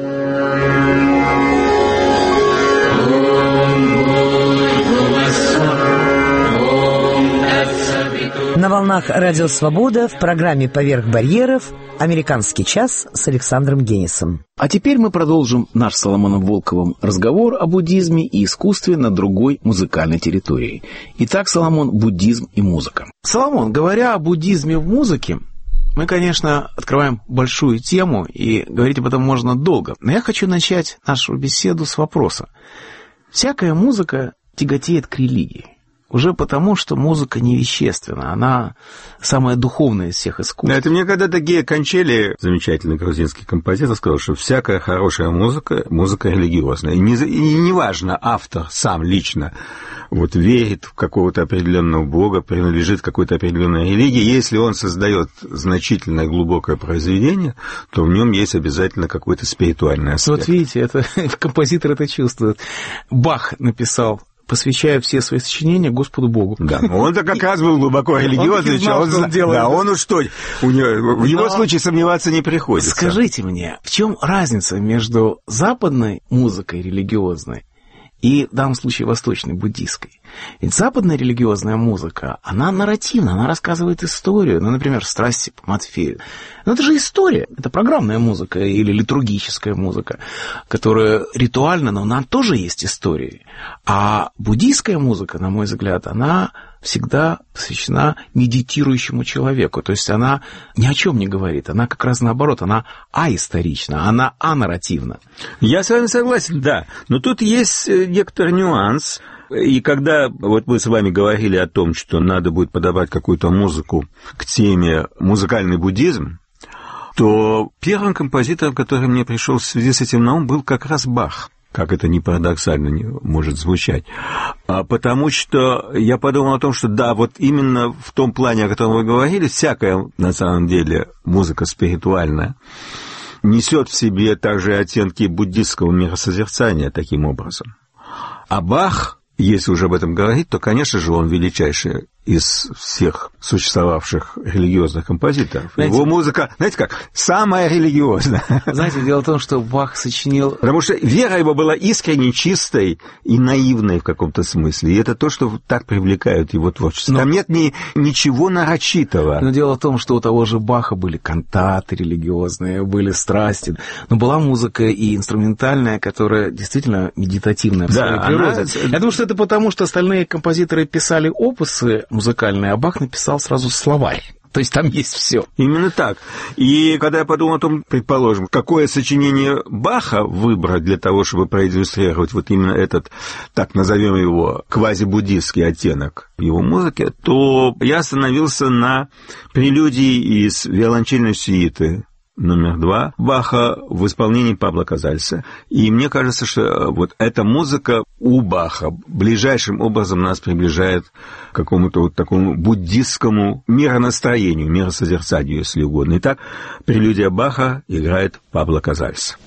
На волнах «Радио Свобода» в программе «Поверх барьеров» «Американский час» с Александром Генисом. А теперь мы продолжим наш с Соломоном Волковым разговор о буддизме и искусстве на другой музыкальной территории. Итак, Соломон, буддизм и музыка. Соломон, говоря о буддизме в музыке, мы, конечно, открываем большую тему, и говорить об этом можно долго. Но я хочу начать нашу беседу с вопроса. Всякая музыка тяготеет к религии. Уже потому, что музыка невещественна, она самая духовная из всех искусств. Это мне когда-то Гея Кончели, замечательный грузинский композитор, сказал, что всякая хорошая музыка – музыка религиозная. И не, и не важно, автор сам лично вот, верит в какого-то определенного бога, принадлежит какой-то определенной религии. Если он создает значительное глубокое произведение, то в нем есть обязательно какой-то спиритуальный аспект. Вот видите, это, композитор это чувствует. Бах написал: посвящая все свои сочинения Господу Богу. Да, он-то как раз был глубоко религиозный человек. Он, он делает. Да, он уж что, у него, в его Но случае сомневаться не приходится. Скажите мне, в чем разница между западной музыкой религиозной и, в данном случае, восточной, буддийской? Ведь западная религиозная музыка, она нарративна, она рассказывает историю. Ну, например, «Страсти по Матфею». Но это же история, это программная музыка или литургическая музыка, которая ритуальна, но она тоже есть историей. А буддийская музыка, на мой взгляд, она всегда посвящена медитирующему человеку. То есть она ни о чем не говорит, она как раз наоборот, она аисторична, она анарративна. Я с вами согласен, да. Но тут есть некоторый нюанс. И когда вот мы с вами говорили о том, что надо будет подобрать какую-то музыку к теме «музыкальный буддизм», то первым композитором, который мне пришел в связи с этим на ум, был как раз Бах. как это ни парадоксально не может звучать. А потому что я подумал о том, что да, вот именно в том плане, о котором вы говорили, всякая, на самом деле, музыка спиритуальная несет в себе также оттенки буддистского миросозерцания таким образом. А Бах, если уже об этом говорить, то, конечно же, он величайший из всех существовавших религиозных композиторов. Знаете, его музыка, знаете как, самая религиозная. Знаете, дело в том, что Бах сочинил... Потому что вера его была искренне чистой и наивной в каком-то смысле. И это то, что так привлекает его творчество. Но... Там нет ни, ничего нарочитого. Но дело в том, что у того же Баха были кантаты религиозные, были страсти. Но была музыка и инструментальная, которая действительно медитативная в своей да, природе. Она... Я думаю, что это потому, что остальные композиторы писали опусы музыкальный, а Бах написал сразу словарь. То есть там есть все. Именно так. И когда я подумал о том, предположим, какое сочинение Баха выбрать для того, чтобы проиллюстрировать вот именно этот, так назовем его, квазибуддистский оттенок в его музыке, то я остановился на прелюдии из виолончельной сюиты номер два Баха в исполнении Пабло Казальса. И мне кажется, что вот эта музыка у Баха ближайшим образом нас приближает к какому-то вот такому буддистскому миронастроению, миросозерцанию, если угодно. Итак, прелюдия Баха играет Пабло Казальс.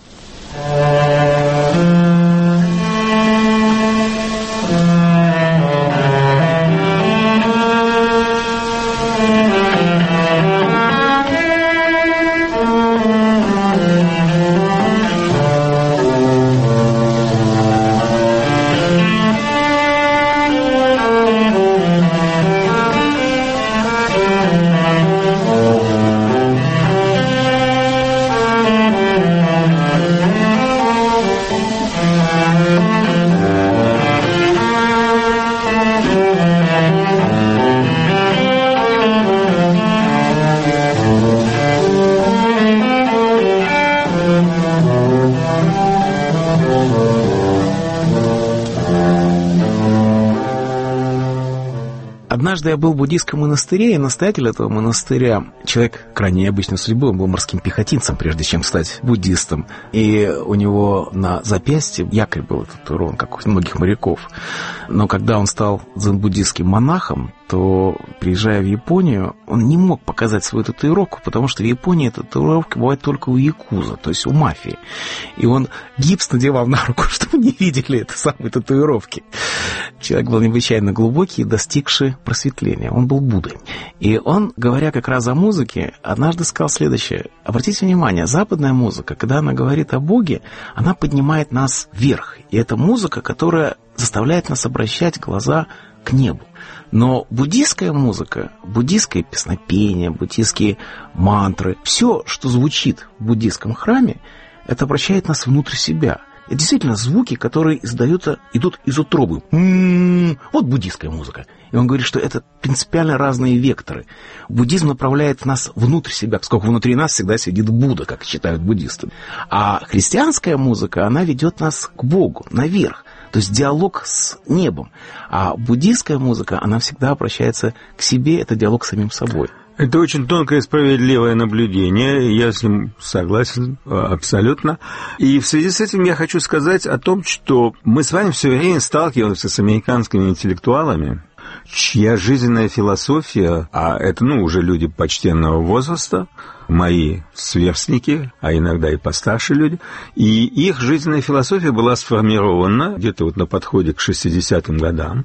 Однажды я был в буддийском монастыре, и настоятель этого монастыря, человек крайне необычной судьбы, он был морским пехотинцем, прежде чем стать буддистом. И у него на запястье якорь был татуирован, как у многих моряков. Но когда он стал дзен-буддистским монахом, то, приезжая в Японию, он не мог показать свою татуировку, потому что в Японии татуировка бывает только у якуза, то есть у мафии. И он гипс надевал на руку, чтобы не видели этой самой татуировки. Человек был необычайно глубокий и достигший просветления. Он был Буддой. И он, говоря как раз о музыке, однажды сказал следующее. Обратите внимание, западная музыка, когда она говорит о Боге, она поднимает нас вверх. И это музыка, которая заставляет нас обращать глаза к небу. Но буддийская музыка, буддийское песнопение, буддийские мантры, все, что звучит в буддийском храме, это обращает нас внутрь себя. Это действительно звуки, которые издаются, идут из утробы. М-м-м, вот буддийская музыка. И он говорит, что это принципиально разные векторы. Буддизм направляет нас внутрь себя, поскольку внутри нас всегда сидит Будда, как считают буддисты. А христианская музыка, она ведет нас к Богу, наверх. То есть диалог с небом. А буддийская музыка, она всегда обращается к себе, это диалог с самим собой. Это очень тонкое и справедливое наблюдение, я с ним согласен абсолютно. И в связи с этим я хочу сказать о том, что мы с вами все время сталкиваемся с американскими интеллектуалами, чья жизненная философия, а это, ну, уже люди почтенного возраста, мои сверстники, а иногда и постарше люди, и их жизненная философия была сформирована где-то вот на подходе к шестидесятым годам,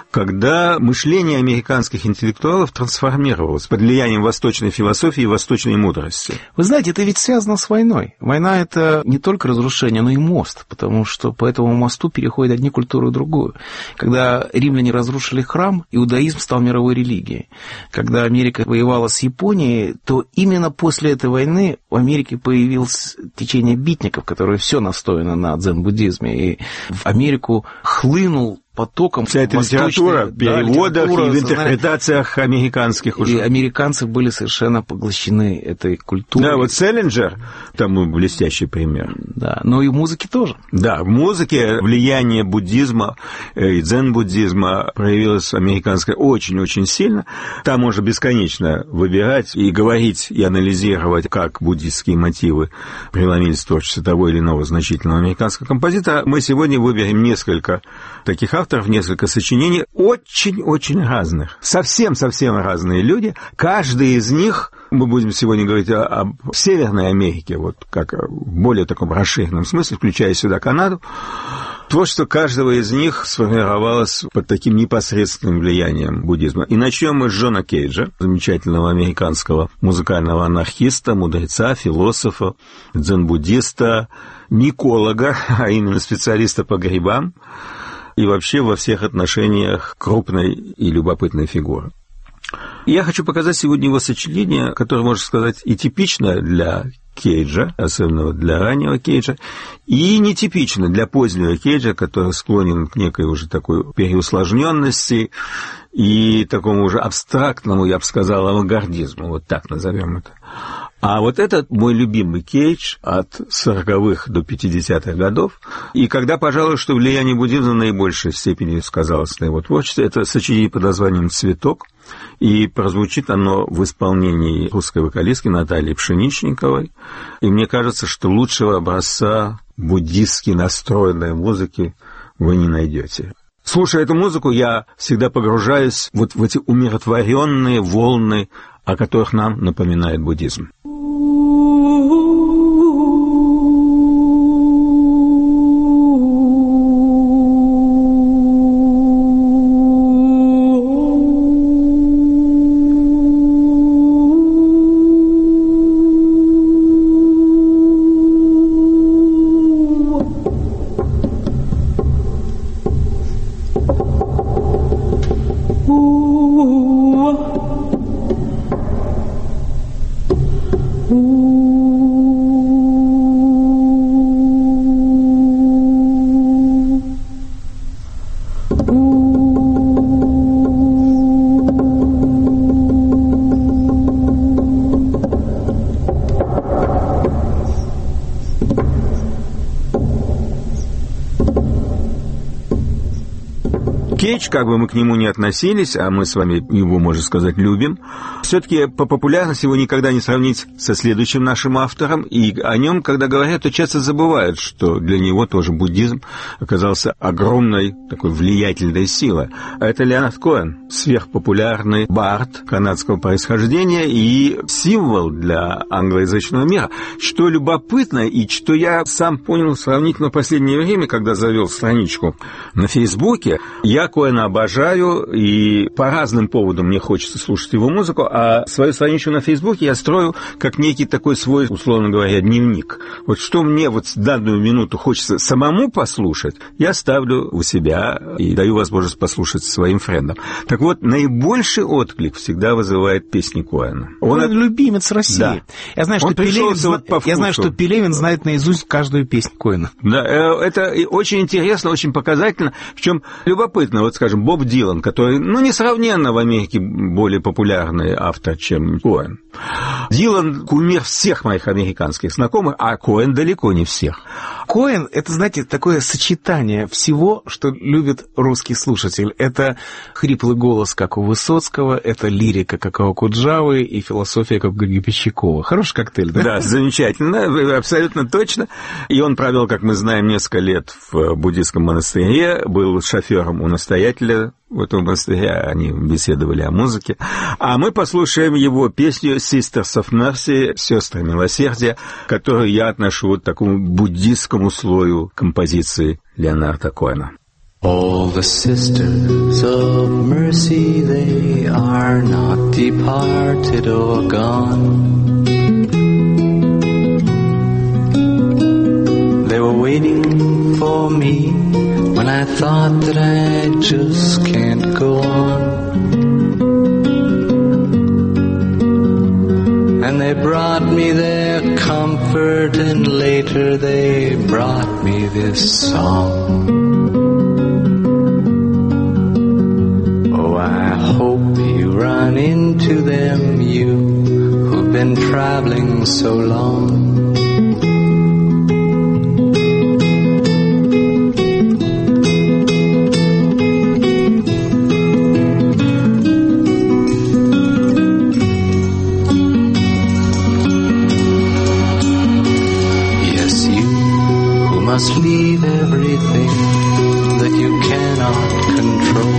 когда мышление американских интеллектуалов трансформировалось под влиянием восточной философии и восточной мудрости. Вы знаете, это ведь связано с войной. Война — это не только разрушение, но и мост, потому что по этому мосту переходят одни культуры в другую. Когда римляне разрушили храм, иудаизм стал мировой религией. Когда Америка воевала с Японией, то именно после После этой войны в Америке появилось течение битников, которое все настояно на дзен-буддизме. И в Америку хлынул потоком. Вся эта литература, в переводах да, и в интерпретациях американских уже. И американцы были совершенно поглощены этой культурой. Да, вот Селлинджер, тому блестящий пример. Да, но и в музыке тоже. Да, в музыке влияние буддизма и дзен-буддизма проявилось американское очень-очень сильно. Там можно бесконечно выбирать и говорить, и анализировать, как буддистские мотивы преломились в творчестве того или иного значительного американского композитора. Мы сегодня выберем несколько таких авторов, авторов, несколько сочинений, очень-очень разных. Совсем-совсем разные люди. Каждый из них, мы будем сегодня говорить о, о Северной Америке, вот как в более таком расширенном смысле, включая сюда Канаду. Творчество каждого из них сформировалось под таким непосредственным влиянием буддизма. И начнем мы с Джона Кейджа, замечательного американского музыкального анархиста, мудреца, философа, дзен-буддиста, миколога, а именно специалиста по грибам, и вообще во всех отношениях крупной и любопытной фигуры. Я хочу показать сегодня его сочинение, которое, можно сказать, и типично для Кейджа, особенно для раннего Кейджа, и нетипично для позднего Кейджа, который склонен к некой уже такой переусложненности и такому уже абстрактному, я бы сказал, авангардизму, вот так назовем это. А вот этот мой любимый Кейдж от сороковых до пятидесятых годов, и когда, пожалуй, что влияние буддизма в наибольшей степени сказалось на его творчестве, это сочинение под названием «Цветок», и прозвучит оно в исполнении русской вокалистки Натальи Пшеничниковой, и мне кажется, что лучшего образца буддистски настроенной музыки вы не найдете. Слушая эту музыку, я всегда погружаюсь вот в эти умиротворенные волны, о которых нам напоминает буддизм. Кейдж, как бы мы к нему ни относились, а мы с вами его, можно сказать, любим, все-таки по популярности его никогда не сравнить со следующим нашим автором, и о нем, когда говорят, то часто забывают, что для него тоже буддизм оказался огромной такой влиятельной силой. А это Леонард Коэн, сверхпопулярный бард канадского происхождения и символ для англоязычного мира. Что любопытно, и что я сам понял сравнительно в последнее время, когда завел страничку на Фейсбуке, я Коэна обожаю, и по разным поводам мне хочется слушать его музыку, а свою страничку на Фейсбуке я строю как некий такой свой, условно говоря, дневник. Вот что мне вот в данную минуту хочется самому послушать, я ставлю у себя и даю возможность послушать своим френдам. Так вот, наибольший отклик всегда вызывает песни Коэна. Он, Он любимец России. Да. Я знаю, что Пелевин, вот я знаю, что Пелевин знает наизусть каждую песню Коэна. Да, это очень интересно, очень показательно, в чем любопытно. Вот, скажем, Боб Дилан, который, ну, несравненно в Америке более популярный автор, чем Коэн. Дилан — кумир всех моих американских знакомых, а Коэн далеко не всех. Коэн — это, знаете, такое сочетание всего, что любит русский слушатель. Это хриплый голос, как у Высоцкого, это лирика, как у Окуджавы, и философия, как у Гребенщикова. Хороший коктейль, да? Да, замечательно, абсолютно точно. И он провел, как мы знаем, несколько лет в буддийском монастыре, был шофером у настоятеля в этом монастыре, они беседовали о музыке. А мы послушаем его песню «Sisters of Mercy», «Сестры милосердия», которую я отношу к такому буддистскому слою композиции Леонарда Коэна. All the sisters of mercy, they are not departed or gone. They were waiting for me when I thought that I just can't go on. And they brought me their comfort, and later they brought me this song. hope you run into them, you who've been traveling so long. Must leave everything that you cannot control.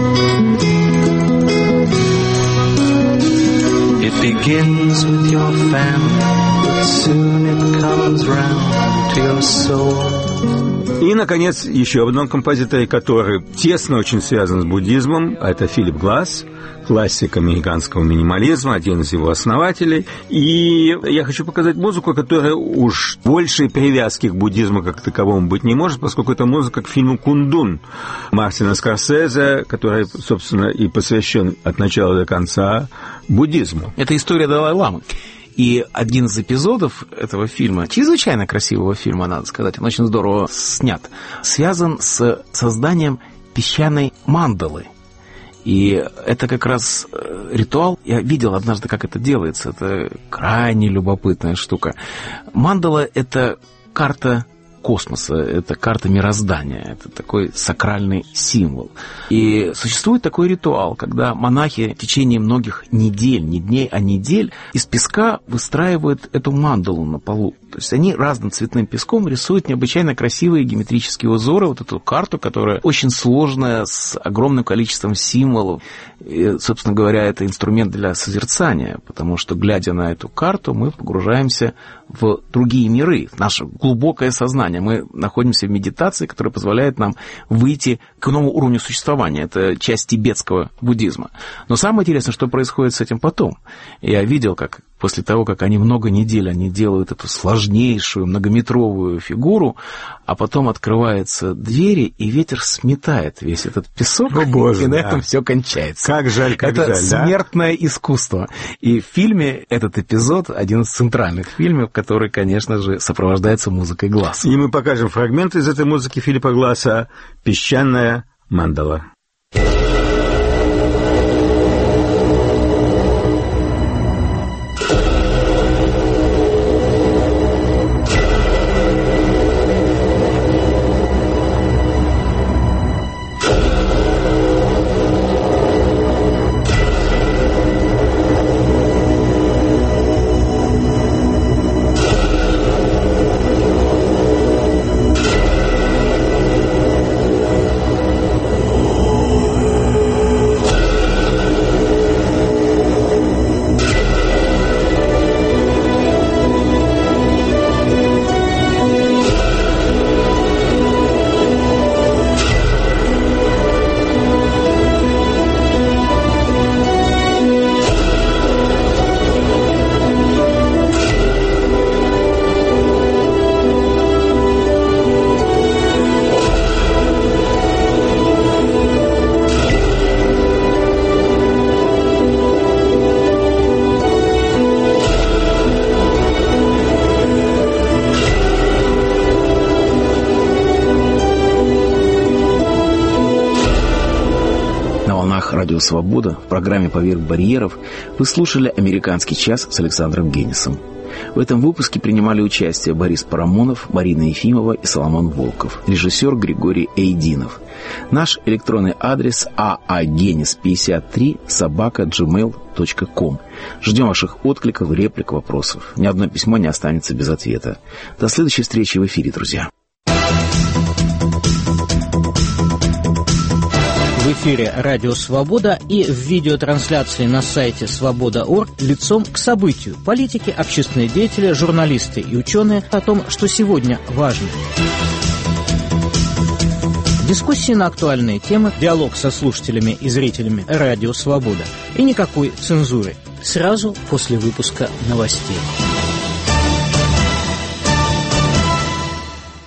It begins with your family, but soon it comes round to your soul. И, наконец, еще об одном композиторе, который тесно очень связан с буддизмом, это Филипп Гласс, классик американского минимализма, один из его основателей. И я хочу показать музыку, которая уж большей привязки к буддизму как таковому быть не может, поскольку это музыка к фильму «Кундун» Мартина Скорсезе, который, собственно, и посвящен от начала до конца буддизму. Это история Далай-ламы. И один из эпизодов этого фильма, чрезвычайно красивого фильма, надо сказать, он очень здорово снят, связан с созданием песчаной мандалы. И это как раз ритуал. Я видел однажды, как это делается. Это крайне любопытная штука. Мандала – это карта космоса, это карта мироздания, это такой сакральный символ. И существует такой ритуал, когда монахи в течение многих недель, не дней, а недель, из песка выстраивают эту мандалу на полу. То есть они разным цветным песком рисуют необычайно красивые геометрические узоры, вот эту карту, которая очень сложная, с огромным количеством символов. И, собственно говоря, это инструмент для созерцания, потому что, глядя на эту карту, мы погружаемся в другие миры, в наше глубокое сознание. Мы находимся в медитации, которая позволяет нам выйти к новому уровню существования. Это часть тибетского буддизма. Но самое интересное, что происходит с этим потом. Я видел, как после того, как они много недель они делают эту сложнейшую многометровую фигуру, а потом открываются двери, и ветер сметает весь этот песок, О, Боже, и на да. этом все кончается. Как жаль, как Это жаль, смертное да? искусство. И в фильме этот эпизод один из центральных фильмов, который, конечно же, сопровождается музыкой Гласса. И мы покажем фрагмент из этой музыки Филиппа Гласса «Песчаная мандала». Радио «Свобода» в программе «Поверх барьеров» вы слушали «Американский час» с Александром Генисом. В этом выпуске принимали участие Борис Парамонов, Марина Ефимова и Соломон Волков, режиссер Григорий Эйдинов. Наш электронный адрес аагенис пятьдесят три собака джимейл точка ком. Ждем ваших откликов, реплик, вопросов. Ни одно письмо не останется без ответа. До следующей встречи в эфире, друзья. В эфире «Радио Свобода» и в видеотрансляции на сайте свобода точка орг лицом к событию. Политики, общественные деятели, журналисты и ученые о том, что сегодня важно. Дискуссии на актуальные темы, диалог со слушателями и зрителями «Радио Свобода». И никакой цензуры. Сразу после выпуска новостей.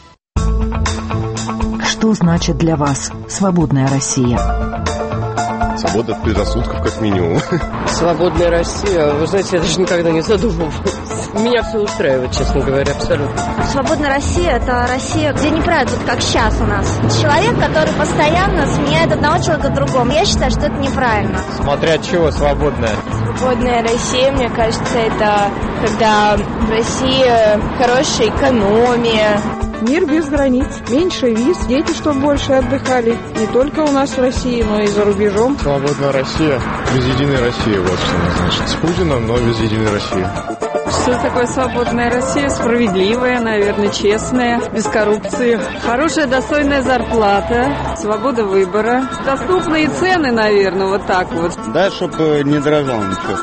Что значит для вас «Свободная Россия»? Свобода от предрассудков, как минимум. Свободная Россия. Вы знаете, я даже никогда не задумывалась. Меня все устраивает, честно говоря, абсолютно. Свободная Россия – это Россия, где не правят, вот как сейчас у нас. Человек, который постоянно сменяет одного человека другому. Я считаю, что это неправильно. Смотря от чего свободная? Свободная Россия, мне кажется, это когда в России хорошая экономия. Мир без границ, меньше виз, дети, чтобы больше отдыхали. Не только у нас в России, но и за рубежом. Свободная Россия, без единой России, вот что она значит. С Путиным, но без единой России. Что такое свободная Россия? Справедливая, наверное, честная, без коррупции. Хорошая, достойная зарплата, свобода выбора. Доступные цены, наверное, вот так вот. Да, чтобы не дорожал ничего.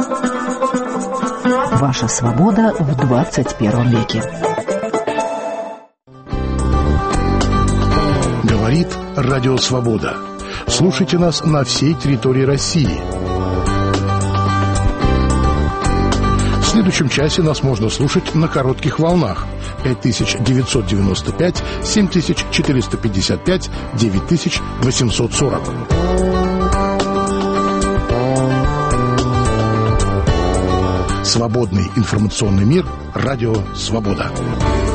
Ваша свобода в двадцать первом веке. Говорит Радио Свобода. Слушайте нас на всей территории России. В следующем часе нас можно слушать на коротких волнах. пять тысяч девятьсот девяносто пять, семь тысяч четыреста пятьдесят пять, девять тысяч восемьсот сорок. Свободный информационный мир. Радио Свобода.